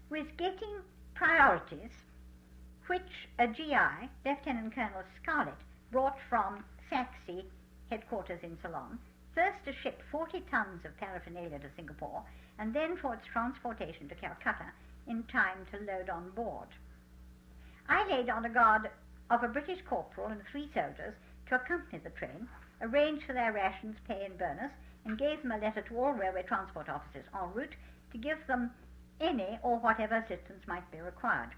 was getting priorities which a GI, Lieutenant Colonel Scarlett, brought from SACSI headquarters in Ceylon, first to ship 40 tons of paraphernalia to Singapore, and then for its transportation to Calcutta in time to load on board. I laid on a guard of a British corporal and 3 soldiers to accompany the train, arranged for their rations, pay and bonus, and gave them a letter to all railway transport officers en route to give them any or whatever assistance might be required.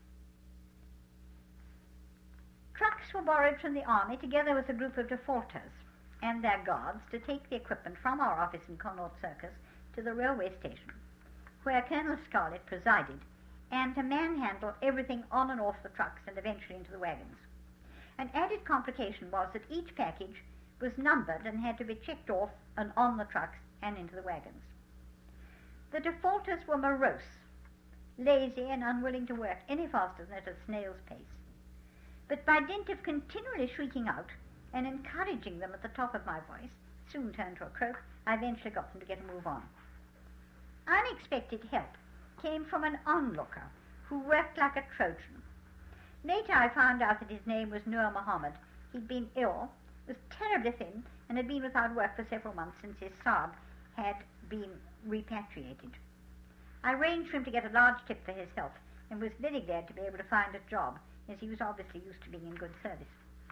Trucks were borrowed from the army together with a group of defaulters and their guards to take the equipment from our office in Connaught Circus to the railway station, where Colonel Scarlett presided, and to manhandle everything on and off the trucks and eventually into the wagons. An added complication was that each package was numbered and had to be checked off and on the trucks and into the wagons. The defaulters were morose, lazy and unwilling to work any faster than at a snail's pace. But by dint of continually shrieking out and encouraging them at the top of my voice, soon turned to a croak, I eventually got them to get a move on. Unexpected help came from an onlooker who worked like a Trojan. Later I found out that his name was Nur Muhammad. He'd been ill, was terribly thin, and had been without work for several months since his Saab had been repatriated. I arranged for him to get a large tip for his health and was very glad to be able to find a job, as he was obviously used to being in good service.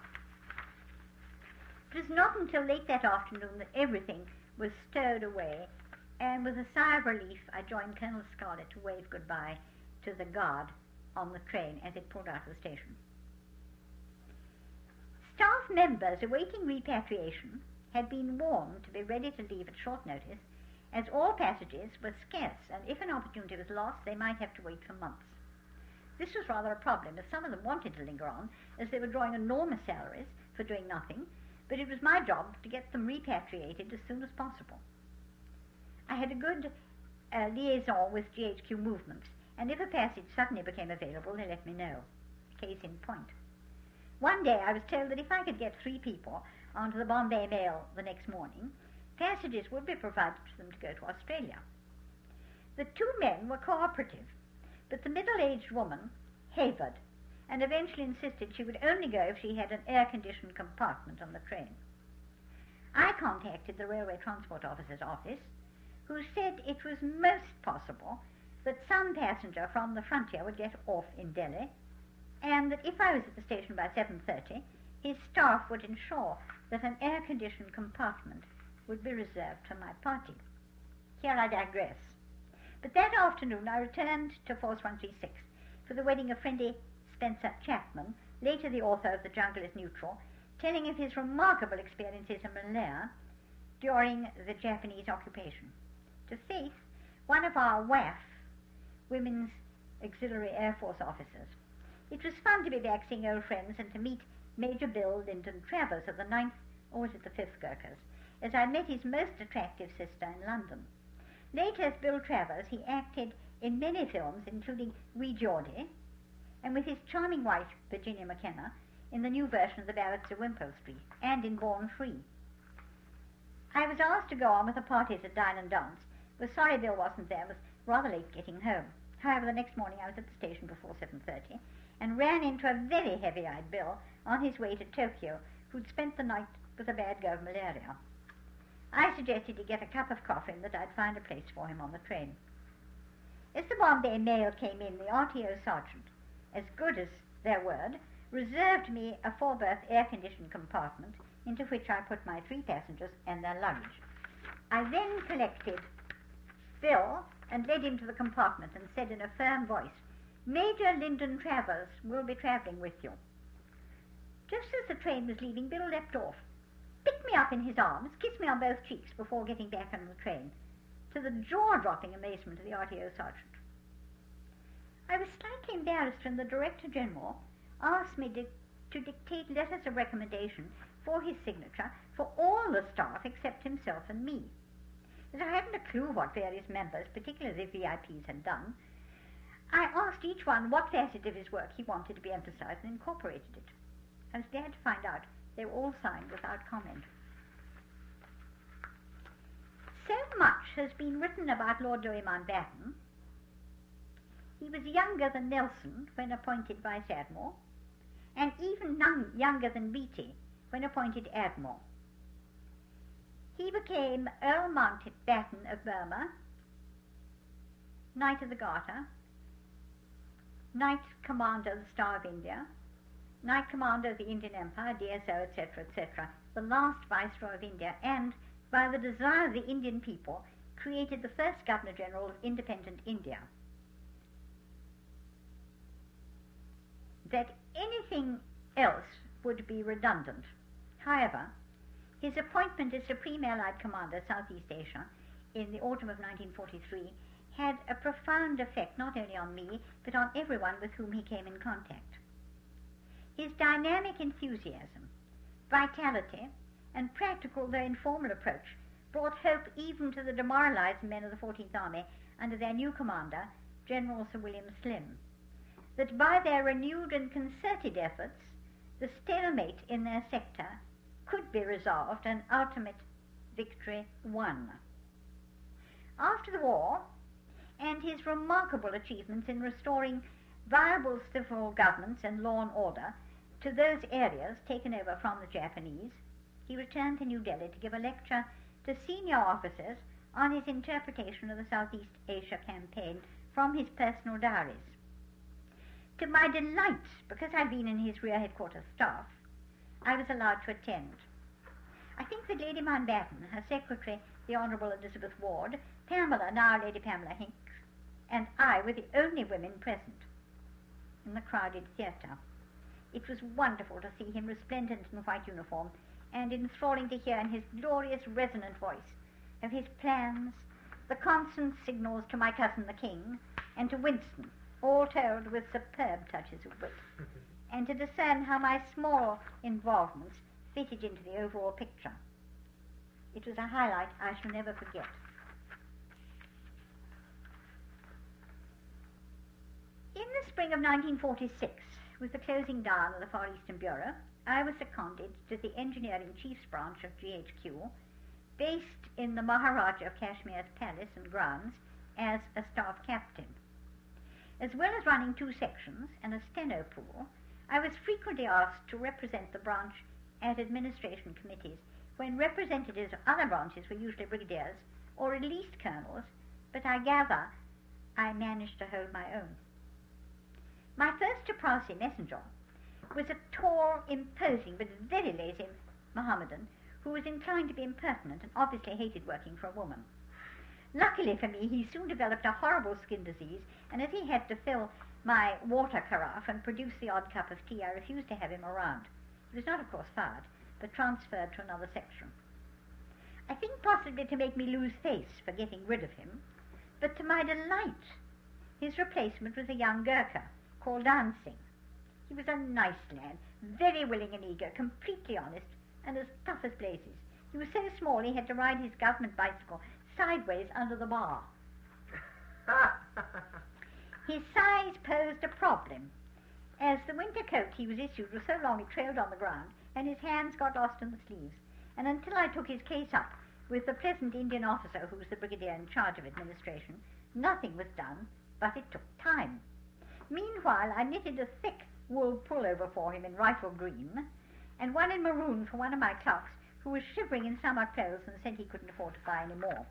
It was not until late that afternoon that everything was stowed away, and with a sigh of relief I joined Colonel Scarlett to wave goodbye to the guard on the train as it pulled out of the station. Staff members awaiting repatriation had been warned to be ready to leave at short notice, as all passages were scarce, and if an opportunity was lost, they might have to wait for months. This was rather a problem, as some of them wanted to linger on, as they were drawing enormous salaries for doing nothing, but it was my job to get them repatriated as soon as possible. I had a good liaison with GHQ movements, and if a passage suddenly became available, they let me know. Case in point. One day I was told that if I could get 3 people onto the Bombay Mail the next morning, passages would be provided to them to go to Australia. The 2 men were cooperative, but the middle-aged woman havered and eventually insisted she would only go if she had an air-conditioned compartment on the train. I contacted the Railway Transport Officer's office, who said it was most possible that some passenger from the frontier would get off in Delhi, and that if I was at the station by 7:30, his staff would ensure that an air-conditioned compartment would be reserved for my party. Here I digress. But that afternoon I returned to Force 136 for the wedding of friendly Spencer Chapman, later the author of The Jungle is Neutral, telling of his remarkable experiences in Malaya during the Japanese occupation. To Faith, one of our WAF, Women's Auxiliary Air Force officers. It was fun to be back seeing old friends and to meet Major Bill Lyndon Travers of the 9th, or was it the 5th Gurkhas, as I met his most attractive sister in London. Later, as Bill Travers, he acted in many films, including Wee Geordie, and with his charming wife, Virginia McKenna, in the new version of The Ballads of Wimpole Street, and in Born Free. I was asked to go on with the parties at Dine and Dance. Was sorry Bill wasn't there, was rather late getting home. However, the next morning I was at the station before 7:30 and ran into a very heavy-eyed Bill on his way to Tokyo, who'd spent the night with a bad go of malaria. I suggested he get a cup of coffee and that I'd find a place for him on the train. As the Bombay Mail came in, the RTO sergeant, as good as their word, reserved me a 4-berth air-conditioned compartment into which I put my 3 passengers and their luggage. I then collected Bill and led him to the compartment and said in a firm voice, "Major Lyndon Travers will be travelling with you." Just as the train was leaving, Bill leapt off, picked me up in his arms, kissed me on both cheeks before getting back on the train, to the jaw-dropping amazement of the RTO sergeant. I was slightly embarrassed when the Director General asked me to dictate letters of recommendation for his signature for all the staff except himself and me. As I hadn't a clue what various members, particularly the VIPs, had done, I asked each one what facet of his work he wanted to be emphasized and incorporated it. I was glad to find out they were all signed without comment. So much has been written about Lord Louis Mountbatten He was younger than Nelson when appointed Vice Admiral, and even younger than Beatty when appointed Admiral. He became Earl Mountbatten of Burma, Knight of the Garter, Knight Commander of the Star of India, Knight Commander of the Indian Empire, DSO, etc., etc., the last Viceroy of India, and, by the desire of the Indian people, created the first Governor-General of independent India. That anything else would be redundant. However, his appointment as Supreme Allied Commander, Southeast Asia, in the autumn of 1943, had a profound effect not only on me, but on everyone with whom he came in contact. His dynamic enthusiasm, vitality, and practical though informal approach brought hope even to the demoralized men of the 14th Army under their new commander, General Sir William Slim, that by their renewed and concerted efforts, the stalemate in their sector could be resolved and ultimate victory won. After the war, and his remarkable achievements in restoring viable civil governments and law and order to those areas taken over from the Japanese, he returned to New Delhi to give a lecture to senior officers on his interpretation of the Southeast Asia campaign from his personal diaries. To my delight, because I'd been in his rear headquarters staff, I was allowed to attend. I think that Lady Mountbatten, her secretary, the Honourable Elizabeth Ward, Pamela, now Lady Pamela Hinks, and I were the only women present in the crowded theatre. It was wonderful to see him resplendent in white uniform, and enthralling to hear in his glorious resonant voice of his plans, the constant signals to my cousin the King, and to Winston, all told with superb touches of wit, and to discern how my small involvements fitted into the overall picture. It was a highlight I shall never forget. In the spring of 1946, with the closing down of the Far Eastern Bureau, I was seconded to the Engineering Chiefs Branch of GHQ, based in the Maharaja of Kashmir's palace and grounds as a staff captain. As well as running 2 sections and a steno pool, I was frequently asked to represent the branch at administration committees, when representatives of other branches were usually brigadiers or at least colonels, but I gather I managed to hold my own. My first Chaprasi messenger was a tall, imposing, but very lazy Mohammedan who was inclined to be impertinent and obviously hated working for a woman. Luckily for me, he soon developed a horrible skin disease, and as he had to fill my water carafe and produce the odd cup of tea, I refused to have him around. He was not, of course, fired, but transferred to another section. I think possibly to make me lose face for getting rid of him, but to my delight, his replacement was a young Gurkha called Dancing. He was a nice lad, very willing and eager, completely honest, and as tough as blazes. He was so small he had to ride his government bicycle sideways under the bar. His size posed a problem, as the winter coat he was issued was so long it trailed on the ground, and his hands got lost in the sleeves. And until I took his case up with the pleasant Indian officer who was the brigadier in charge of administration, nothing was done, but it took time. Meanwhile, I knitted a thick wool pullover for him in rifle green, and one in maroon for one of my clerks, who was shivering in summer clothes and said he couldn't afford to buy any more.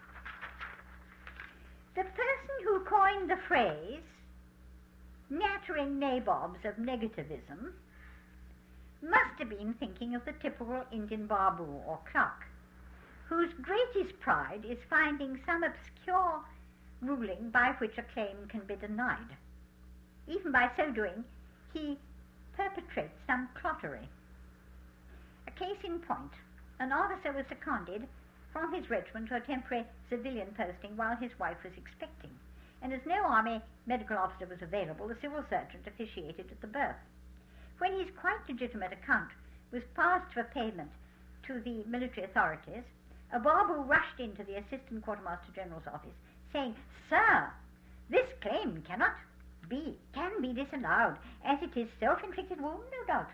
The person who coined the phrase, nattering nabobs of negativism, must have been thinking of the typical Indian Babu or clerk, whose greatest pride is finding some obscure ruling by which a claim can be denied. Even by so doing, he perpetrates some clottery. A case in point, an officer was seconded from his regiment to a temporary civilian posting while his wife was expecting, and as no army medical officer was available, the civil surgeon officiated at the birth. When his quite legitimate account was passed for payment to the military authorities, a Babu rushed into the Assistant Quartermaster General's office, saying, "Sir, this claim can be disallowed, as it is self-inflicted wound, no doubt."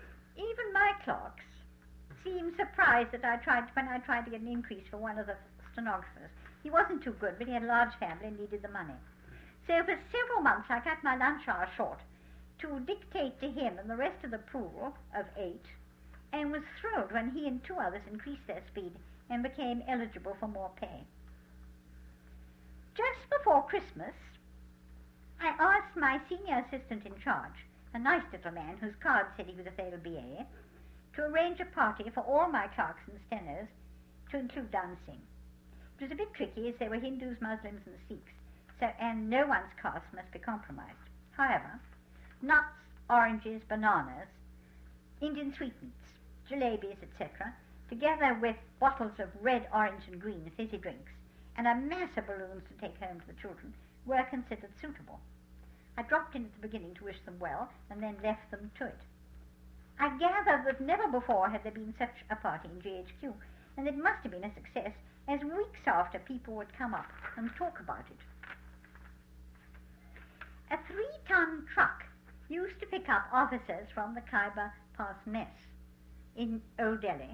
Even my clerks seemed surprised that when I tried to get an increase for one of the stenographers. He wasn't too good, but he had a large family and needed the money. So for several months I cut my lunch hour short to dictate to him and the rest of the pool of 8, and was thrilled when he and 2 others increased their speed and became eligible for more pay. Just before Christmas, I asked my senior assistant in charge, a nice little man whose card said he was a failed BA, to arrange a party for all my clerks and stenos to include dancing. It was a bit tricky as there were Hindus, Muslims and Sikhs, and no one's caste must be compromised. However, nuts, oranges, bananas, Indian sweetmeats, jalebis, etc., together with bottles of red, orange and green fizzy drinks, and a mass of balloons to take home to the children, were considered suitable. I dropped in at the beginning to wish them well, and then left them to it. I gathered that never before had there been such a party in GHQ, and it must have been a success, as weeks after people would come up and talk about it. A 3-ton truck used to pick up officers from the Khyber Pass mess in Old Delhi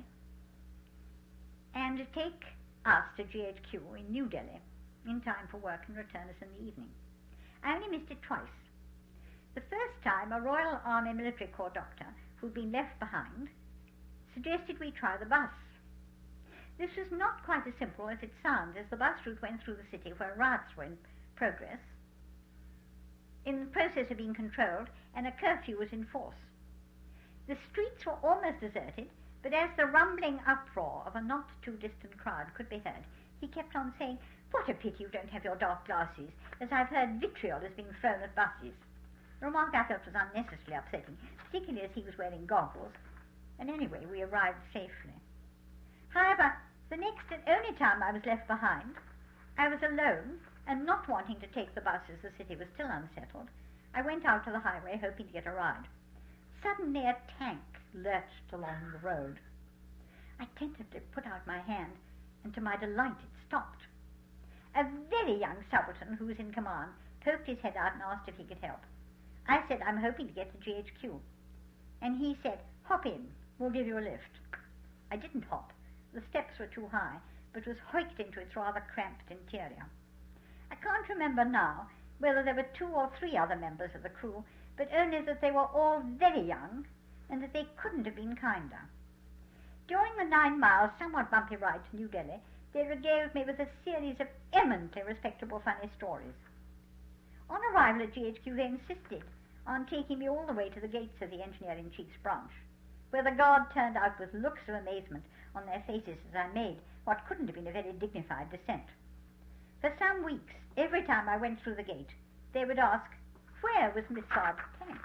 and take us to GHQ in New Delhi in time for work and return us in the evening. I only missed it twice. The first time, a Royal Army Military Corps doctor who'd been left behind suggested we try the bus. This was not quite as simple as it sounds, as the bus route went through the city where riots were in progress, in the process of being controlled, and a curfew was in force. The streets were almost deserted, but as the rumbling uproar of a not too distant crowd could be heard, he kept on saying, "What a pity you don't have your dark glasses, as I've heard vitriol is being thrown at buses." A remark I felt was unnecessarily upsetting, particularly as he was wearing goggles, and anyway, we arrived safely. However, the next and only time I was left behind, I was alone, and not wanting to take the bus as the city was still unsettled, I went out to the highway hoping to get a ride. Suddenly a tank lurched along the road. I tentatively put out my hand, and to my delight it stopped. A very young subaltern who was in command poked his head out and asked if he could help. I said, "I'm hoping to get to GHQ." And he said, "Hop in, we'll give you a lift." I didn't hop. The steps were too high, but was hoiked into its rather cramped interior. I can't remember now whether there were 2 or 3 other members of the crew, but only that they were all very young and that they couldn't have been kinder. During the 9-mile, somewhat bumpy ride to New Delhi, they regaled me with a series of eminently respectable funny stories. On arrival at GHQ, they insisted on taking me all the way to the gates of the Engineer-in-Chief's branch, where the guard turned out with looks of amazement on their faces as I made what couldn't have been a very dignified descent. For some weeks, every time I went through the gate, they would ask, "Where was Miss Saab's tank?"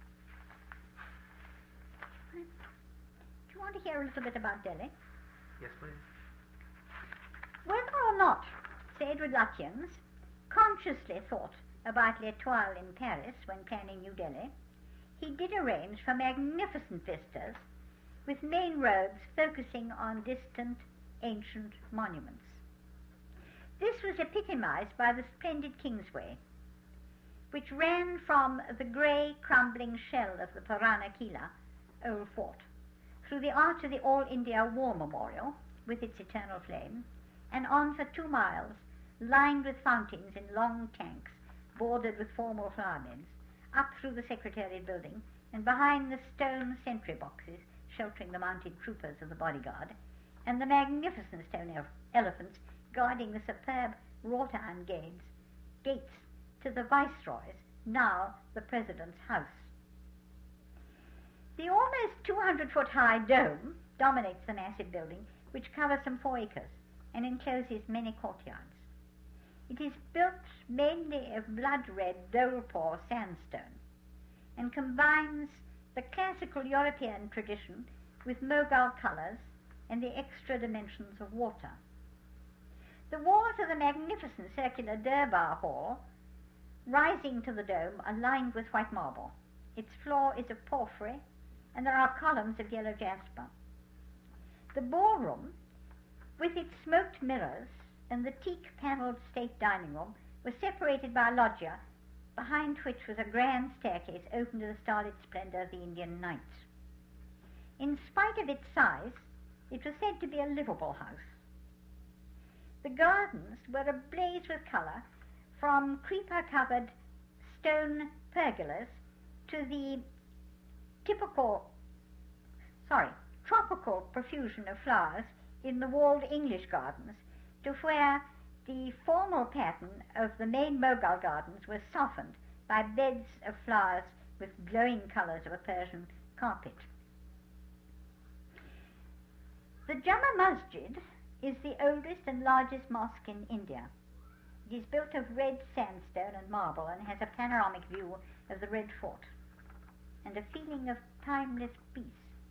Do you want to hear a little bit about Delhi? Yes, please. Whether or not Sir Edward Lutyens consciously thought about L'Étoile in Paris when planning New Delhi, he did arrange for magnificent vistas with main roads focusing on distant ancient monuments. This was epitomized by the splendid Kingsway, which ran from the grey crumbling shell of the Purana Kila, Old Fort, through the arch of the All India War Memorial with its eternal flame, and on for 2 miles, lined with fountains in long tanks, bordered with formal flower beds, up through the Secretariat building, and behind the stone sentry boxes sheltering the mounted troopers of the bodyguard, and the magnificent stone elephants guarding the superb wrought iron gates to the Viceroy's, now the President's house. The almost 200-foot high dome dominates the massive building, which covers some 4 acres and encloses many courtyards. It is built mainly of blood-red Dolpor sandstone and combines the classical European tradition with Mughal colours and the extra dimensions of water. The walls of the magnificent circular Durbar Hall, rising to the dome, are lined with white marble. Its floor is of porphyry, and there are columns of yellow jasper. The ballroom, with its smoked mirrors and the teak-panelled state dining room, was separated by a loggia, behind which was a grand staircase open to the starlit splendour of the Indian nights. In spite of its size, it was said to be a livable house. The gardens were ablaze with colour, from creeper-covered stone pergolas to the tropical profusion of flowers in the walled English gardens, to where the formal pattern of the main Mughal gardens was softened by beds of flowers with glowing colours of a Persian carpet. The Jama Masjid is the oldest and largest mosque in India. It is built of red sandstone and marble and has a panoramic view of the Red Fort and a feeling of timeless peace.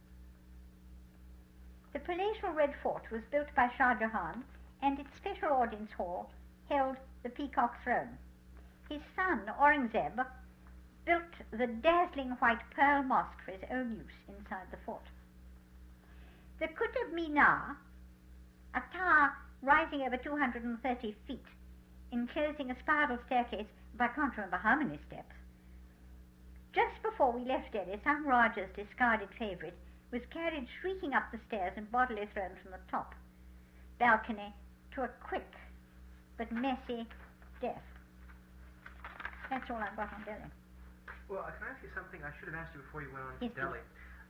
The palatial Red Fort was built by Shah Jahan, and its special audience hall held the Peacock Throne. His son, Aurangzeb, built the dazzling white Pearl Mosque for his own use inside the fort. The Qutb Minar, a tower rising over 230 feet, enclosing a spiral staircase of I can't remember how many steps. Just before we left Delhi, some Raja's discarded favourite was carried shrieking up the stairs and bodily thrown from the top balcony to a quick but messy death. That's all I've got on Delhi. Well, can I ask you something I should have asked you before you went on Yes, to Delhi?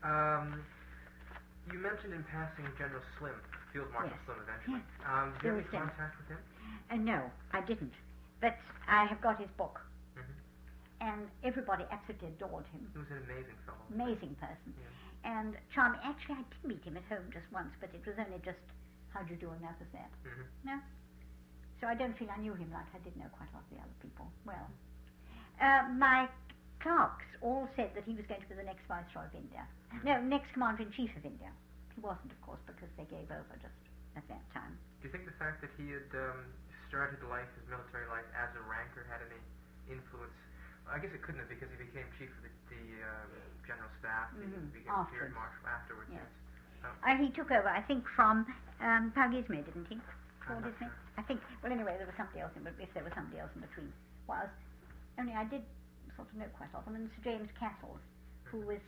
You mentioned in passing General Slim, Field Marshal Yes. Slim eventually. Yes. Did you have any Slim. contact with him? No, I didn't. But I have got his book. Mm-hmm. And everybody absolutely adored him. He was an amazing fellow. Amazing person. Yeah. And charming. Actually, I did meet him at home just once, but it was only just, how do you do, and that was that. Mm-hmm. No? So I don't feel I knew him like I did know quite a lot of the other people. Well, my clerks all said that he was going to be the next Viceroy of India. Mm-hmm. No, next Commander-in-Chief of India. He wasn't, of course, because they gave over just at that time. Do you think the fact that he had started life, his military life, as a ranker had any influence? I guess it couldn't have, because he became chief of the general staff. Mm-hmm. He became Field Marshal afterwards. Yes. Yes. He took over, I think, from Paugisme, didn't he? I'm not sure. I think. Well, anyway, there was somebody else if there was somebody else in between. Was only I did sort of know quite a lot of them. And Sir James Castles, who was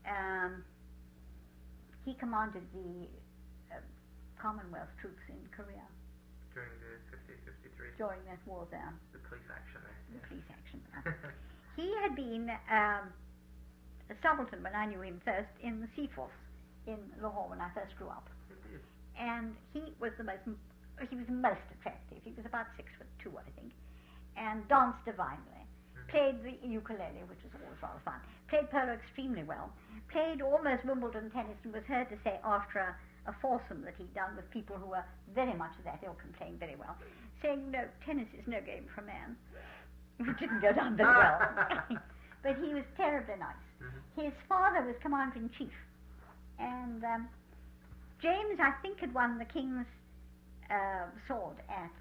he commanded the Commonwealth troops in Korea During the 50-53. during that war there. The police action there. The police action. He had been a subaltern when I knew him first in the Sea Force in Lahore when I first grew up. Indeed. And he was most attractive. He was about 6'2", I think, and danced divinely. Played the ukulele, which was always rather fun. Played polo extremely well. Played almost Wimbledon tennis, and was heard to say after a foursome that he'd done with people who were very much of that ilk and playing very well, saying, no, tennis is no game for a man. Which didn't go down very well. But he was terribly nice. Mm-hmm. His father was Commander-in-Chief. And James, I think, had won the King's sword at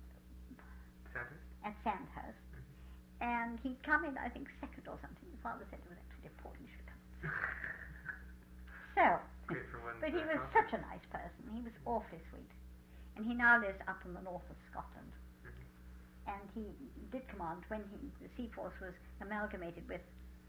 Sandhurst. And he'd come in, I think, second or something. The father said it was actually a poor he should come. So, Great for one but he was such a nice person. He was awfully sweet. And he now lives up in the north of Scotland. And he did command when the Sea Force was amalgamated with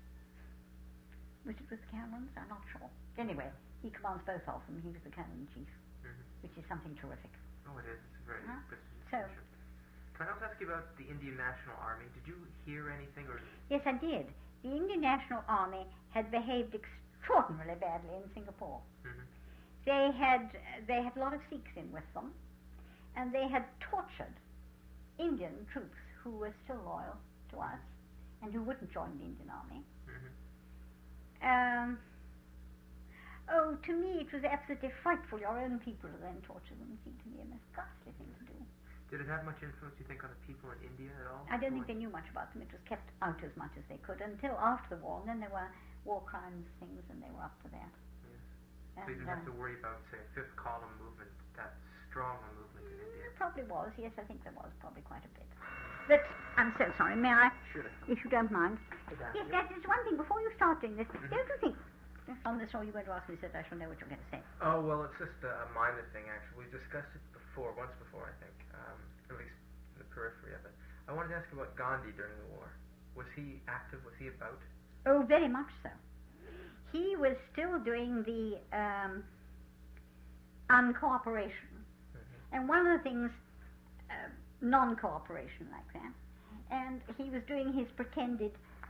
the Camerons? I'm not sure. Anyway, he commands both of them. He was the Canon-in-Chief, which is something terrific. Oh, it is. It's a very prestigious So, position. Can I also ask you about the Indian National Army? Did you hear anything, or? Yes, I did. The Indian National Army had behaved extraordinarily badly in Singapore. Mm-hmm. They had a lot of Sikhs in with them, and they had tortured Indian troops who were still loyal to us and who wouldn't join the Indian Army. Mm-hmm. To me it was absolutely frightful. Your own people to then torture them seemed to me a most ghastly thing to do. Did it have much influence, you think, on the people in India at all? I don't think they knew much about them. It was kept out as much as they could until after the war, and then there were war crimes things, and they were up for that. Yes. So you didn't have to worry about, say, a fifth column movement, that strong a movement in India. There probably was, yes, I think there was probably quite a bit. But I'm so sorry, may I? Sure. If you don't mind. Exactly. Yes, that is one thing. Before you start doing this, don't you think, on this, or you're going to ask me, so that I shall know what you're going to say. Oh, well, it's just a minor thing, actually. We discussed it once before, I think, at least in the periphery of it. I wanted to ask you about Gandhi during the war. Was he active? Was he about? Oh, very much so. He was still doing the uncooperation. And one of the things non-cooperation like that. And he was doing his pretended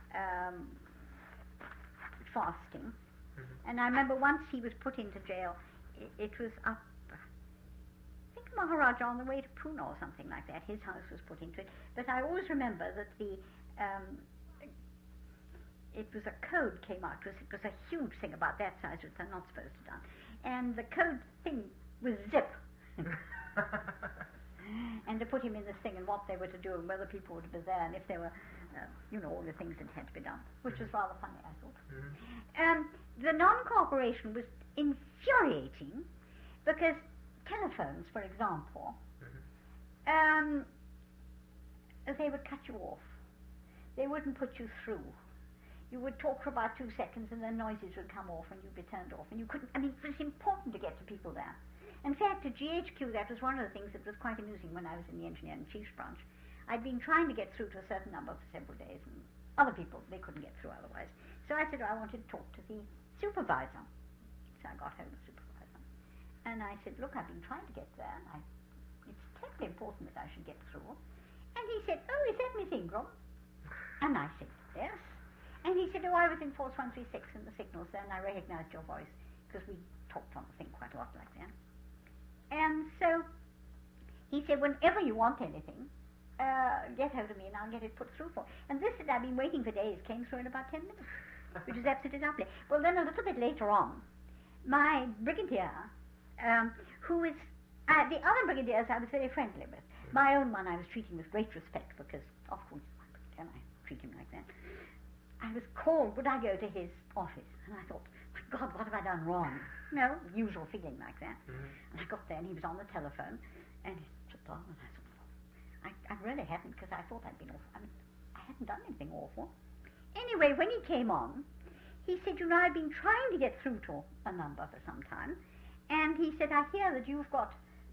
fasting. Mm-hmm. And I remember once he was put into jail, it was up, I think Maharaja on the way to Pune or something like that. His house was put into it. But I always remember that it was a code came out. It was a huge thing about that size, which they're not supposed to do. And the code thing was zip. And to put him in this thing and what they were to do and whether people would be there and if they were, all the things that had to be done, which was rather funny, I thought. Mm-hmm. The non-cooperation was infuriating because telephones, for example, they would cut you off. They wouldn't put you through. You would talk for about 2 seconds and then noises would come off and you'd be turned off. And you couldn't, it was important to get to people there. In fact, at GHQ, that was one of the things that was quite amusing when I was in the Engineering Chiefs branch. I'd been trying to get through to a certain number for several days, and other people, they couldn't get through otherwise. So I said, I wanted to talk to the supervisor. So I got hold of the supervisor. And I said, look, I've been trying to get there, and it's terribly important that I should get through. And he said, oh, is that Miss Ingram? And I said, yes. And he said, oh, I was in Force 136 in the signals there, and I recognized your voice, because we talked on the thing quite a lot like that. And so he said, whenever you want anything, get hold of me and I'll get it put through for. And this that I've been waiting for days came through in about 10 minutes, which is absolutely lovely. Well, then a little bit later on, my brigadier, who is, the other brigadiers I was very friendly with. My own one I was treating with great respect because, of course, my brigadier, and I treat him like that. I was called, would I go to his office? And I thought, my God, what have I done wrong? No, usual feeling like that. And I got there and he was on the telephone and he took on and I thought, I really hadn't because I thought I'd been awful. I hadn't done anything awful. Anyway, when he came on, he said, I've been trying to get through to a number for some time. And he said, I hear that you've got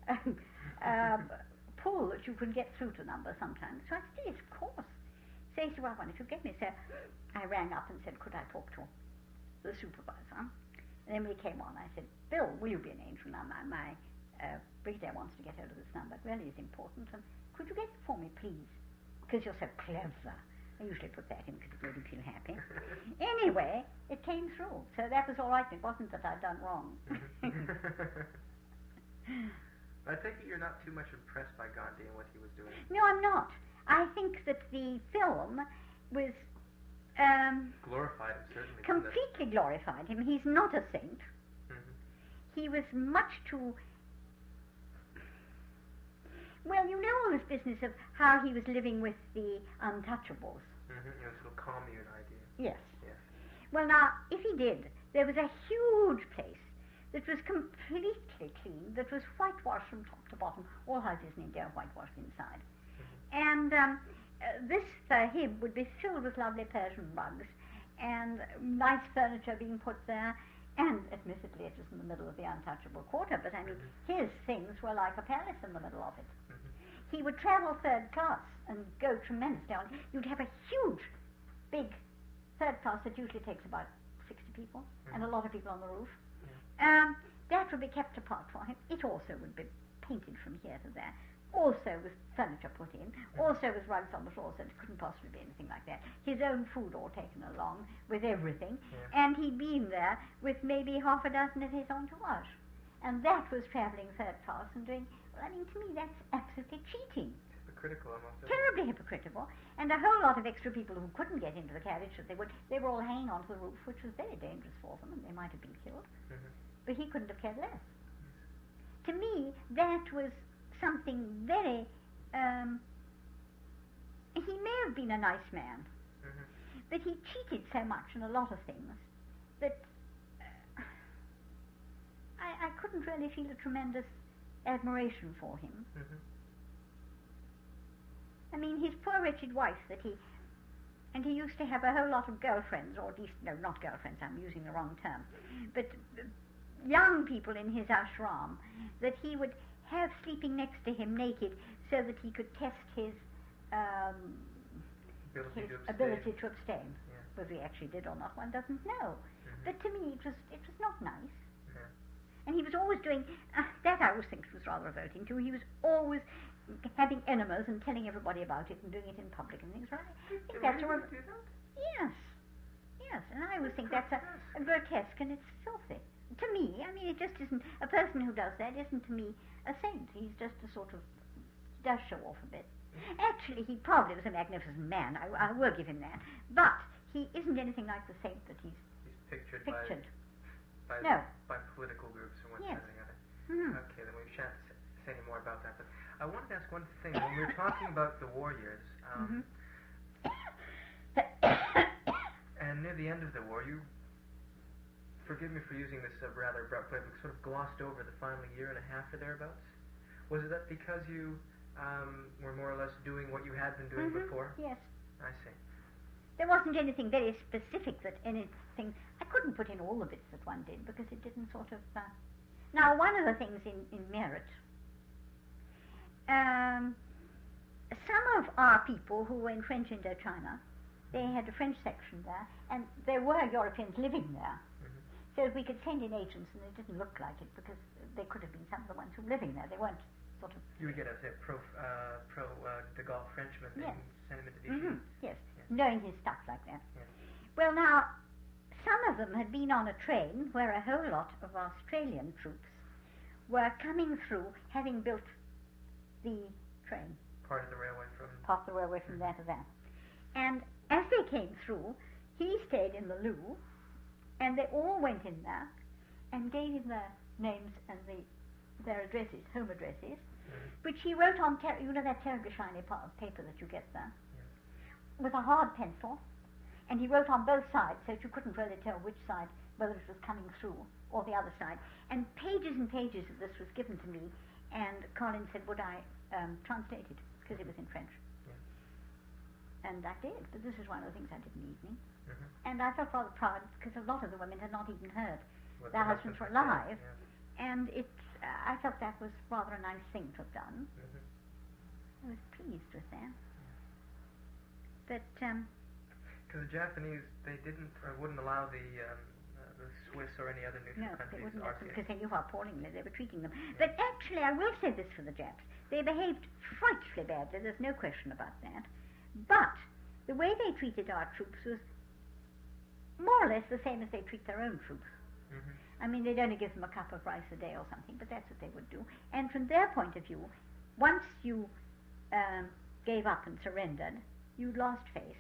pull that you can get through to numbers sometimes. So I said, yes, of course. So he said, well, why don't you get me? So I rang up and said, could I talk to the supervisor? And then when he came on, I said, Bill, will you be an angel now? My brigadier wants to get hold of this number. It really is important. And could you get it for me, please? Because you're so clever. I usually put that in because it made him feel happy. Anyway, it came through. So that was all right. It wasn't that I'd done wrong. I think you're not too much impressed by Gandhi and what he was doing. No, I'm not. I think that the film was glorified him, certainly. Completely glorified him. He's not a saint. He was much too... Well, you know all this business of how he was living with the untouchables. It was a little commune idea. Yes. Well, now, if he did, there was a huge place that was completely clean, that was whitewashed from top to bottom. All houses in India are whitewashed inside. And this hib would be filled with lovely Persian rugs and nice furniture being put there. And admittedly, it was in the middle of the untouchable quarter, but I mean, his things were like a palace in the middle of it. He would travel third class and go tremendously on. You'd have a huge, big third class that usually takes about 60 people and a lot of people on the roof. That would be kept apart for him. It also would be painted from here to there. Also with furniture put in, also with rugs on the floor, so it couldn't possibly be anything like that. His own food all taken along with everything, and he'd been there with maybe half a dozen of his entourage. And that was travelling third class and doing, well, I mean, to me that's absolutely cheating. Hypocritical, almost. Terribly hypocritical. And a whole lot of extra people who couldn't get into the carriage that they were all hanging onto the roof, which was very dangerous for them, and they might have been killed. But he couldn't have cared less. To me, that was something very, he may have been a nice man, but he cheated so much in a lot of things that I couldn't really feel a tremendous admiration for him. I mean, his poor wretched wife and he used to have a whole lot of girlfriends, or at least, no, not girlfriends, I'm using the wrong term, but young people in his ashram that he would have sleeping next to him naked so that he could test his ability to abstain. Whether he actually did or not, one doesn't know. But to me, it was not nice. And he was always doing, that I always think was rather revolting too, he was always having enemas and telling everybody about it and doing it in public and things. I think that's Do all. that? Yes, yes, and I always think that's a grotesque and it's filthy. To me, I mean, it just isn't, a person who does that isn't to me a saint. He's just a sort of, does show off a bit. Actually, he probably was a magnificent man, I will give him that. But he isn't anything like the saint that he's pictured. By political groups and one thing or the other. Mm-hmm. Okay, then we shan't say any more about that. But I wanted to ask one thing. When we were talking about the war years, and near the end of the war, you, forgive me for using this rather abrupt way, but sort of glossed over the final year and a half or thereabouts. Was it that because you were more or less doing what you had been doing before? Yes. I see. There wasn't anything very specific that anything. I couldn't put in all the bits that one did because it didn't sort of. Now, one of the things in Meerut, some of our people who were in French Indochina, they had a French section there, and there were Europeans living there. So we could send in agents, and they didn't look like it because they could have been some of the ones who were living there. They weren't sort of. You would get a pro de Gaulle Frenchman and send him into Vichy. Yes, knowing his stuff like that. Yes. Well, now, some of them had been on a train where a whole lot of Australian troops were coming through, having built the train. Part of the railway from there to there. And as they came through, he stayed in the loo, and they all went in there and gave him their names and their addresses, home addresses, which he wrote on, that terribly shiny paper that you get there, with a hard pencil, and he wrote on both sides so that you couldn't really tell which side, whether it was coming through or the other side. And pages and pages of this was given to me, and Colin said, would I translate it, because it was in French. And I did, but this is one of the things I did in the evening. And I felt rather proud because a lot of the women had not even heard their husbands were alive, and I felt that was rather a nice thing to have done. I was pleased with that. But because the Japanese, they didn't or wouldn't allow the Swiss or any other neutral countries. No, they wouldn't let them because they knew how appallingly they were treating them. But actually, I will say this for the Japs: they behaved frightfully badly. There's no question about that. But the way they treated our troops was more or less the same as they treat their own troops. I mean, they'd only give them a cup of rice a day or something, but that's what they would do. And from their point of view, once you gave up and surrendered, you lost face.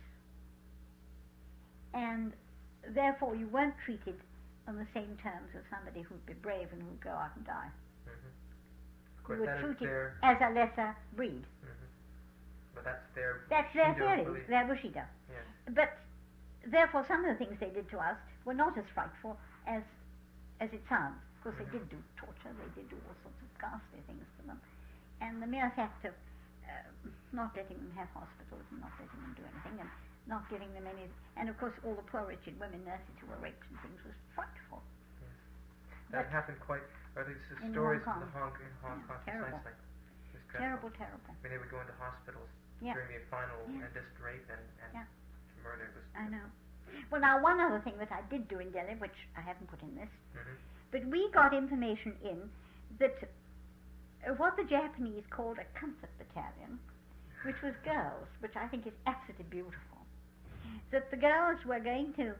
And therefore you weren't treated on the same terms as somebody who'd be brave and who'd go out and die. Of course, you were that treated as a lesser breed. But that's their theory, their Bushido. Yes. But therefore some of the things they did to us were not as frightful as it sounds. Of course, they did do torture, they did do all sorts of ghastly things to them. And the mere fact of not letting them have hospitals and not letting them do anything and not giving them any... And of course, all the poor wretched women nurses who were raped and things was frightful. Yes. That happened quite... Or there's stories from Hong Kong terrible. Precisely. Terrible. I mean, they would go into hospitals during the final and just rape and murder. I know. Well, now, one other thing that I did do in Delhi, which I haven't put in this, but we got information in that what the Japanese called a comfort battalion, which was girls, which I think is absolutely beautiful, that the girls were going to,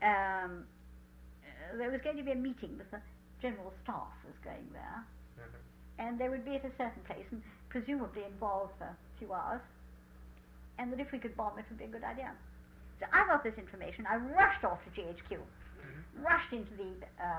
there was going to be a meeting with the general staff was going there, and they would be at a certain place and presumably involved for a few hours, and that if we could bomb it would be a good idea. So I got this information. I rushed off to GHQ, rushed into the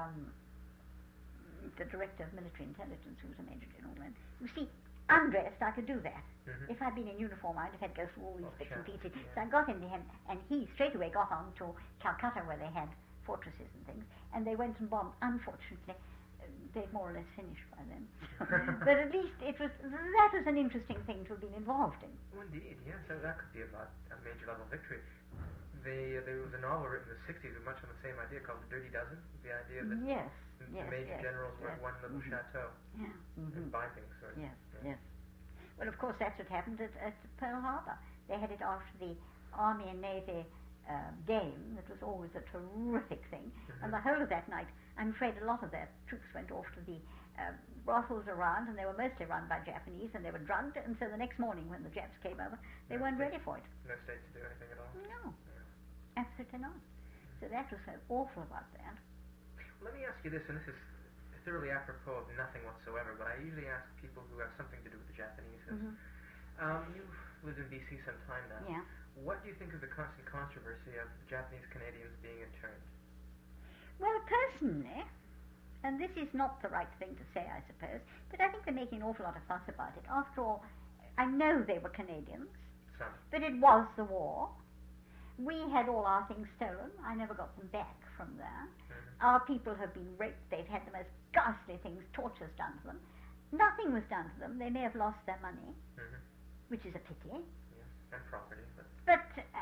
director of military intelligence, who was a major general then. You see, undressed, I could do that. If I'd been in uniform, I'd have had to go through all these bits and pieces. So I got into him, and he straight away got on to Calcutta, where they had fortresses and things, and they went and bombed. Unfortunately, they'd more or less finished by then. But at least that was an interesting thing to have been involved in. Oh, indeed, yes. That could be about a major level victory. There was a novel written in the 60s with much on the same idea called The Dirty Dozen. The idea that the major generals were at one little chateau and binding. Yes. Well, of course, that's what happened at Pearl Harbor. They had it after the Army and Navy game. That was always a terrific thing. And the whole of that night, I'm afraid a lot of their troops went off to the brothels around, and they were mostly run by Japanese, and they were drugged, and so the next morning when the Japs came over, they weren't ready for it. No state to do anything at all? No, absolutely not. So that was so awful about that. Let me ask you this, and this is thoroughly apropos of nothing whatsoever, but I usually ask people who have something to do with the Japanese. You've lived in BC some time now. Yeah. What do you think of the constant controversy of Japanese Canadians being interned? Well, personally, and this is not the right thing to say, I suppose, but I think they're making an awful lot of fuss about it. After all, I know they were Canadians, Some. but it was the war. We had all our things stolen. I never got them back from there. Our people have been raped. They've had the most ghastly things, tortures done to them. Nothing was done to them. They may have lost their money, which is a pity. Yes, and property. But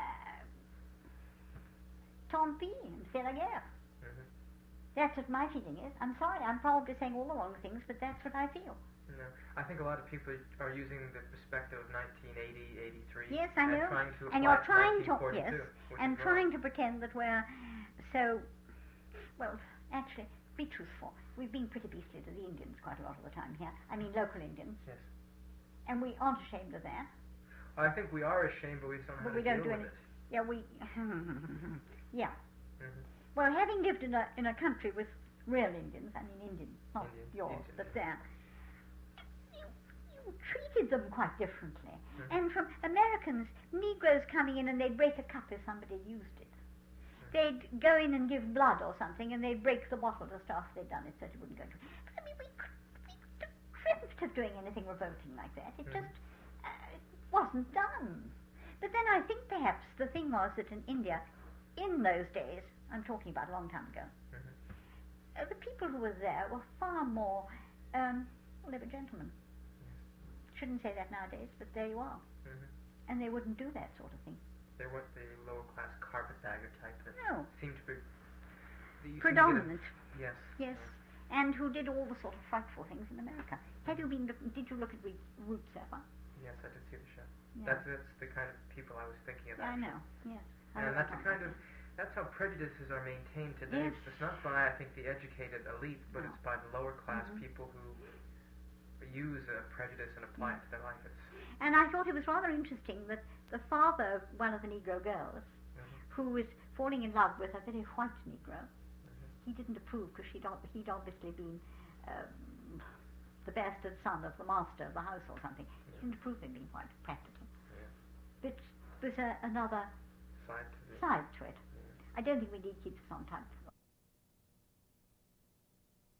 tant pis, c'est la guerre. That's what my feeling is. I'm sorry, I'm probably saying all the wrong things, but that's what I feel. No, I think a lot of people are using the perspective of 1980, 83. Yes, I know. And you're trying to, 1942, yes, and trying to pretend that we're so, well, actually, be truthful. We've been pretty beastly to the Indians quite a lot of the time here. I mean, local Indians. Yes. And we aren't ashamed of that. I think we are ashamed, but we just don't know how to deal with it. Yeah, yeah. Well, having lived in a country with real Indians, I mean Indians, not yours, but there, you treated them quite differently. And from Americans, Negroes coming in and they'd break a cup if somebody had used it. They'd go in and give blood or something, and they'd break the bottle to start they'd done it so it wouldn't go to. But I mean, we dreamt of doing anything revolting like that. It just it wasn't done. But then I think perhaps the thing was that in India, in those days, I'm talking about a long time ago, the people who were there were far more, well, they were gentlemen. Shouldn't say that nowadays, but there you are. And they wouldn't do that sort of thing. They weren't the lower-class carpetbagger type that seemed to be... predominant. Yes. Yes. And who did all the sort of frightful things in America. Did you look at Roots ever? Yes, I did see the show. Yeah. That's the kind of people I was thinking of. I know, yes. And that's how prejudices are maintained today. Yes. It's not by, I think, the educated elite, but it's by the lower class people who use prejudice and apply it to their life. And I thought it was rather interesting that the father of one of the Negro girls, who was falling in love with a very white Negro, he didn't approve because he'd obviously been the bastard son of the master of the house or something. He didn't approve of him being white, practically. But there's another side to it. I don't think we need to keep this on time.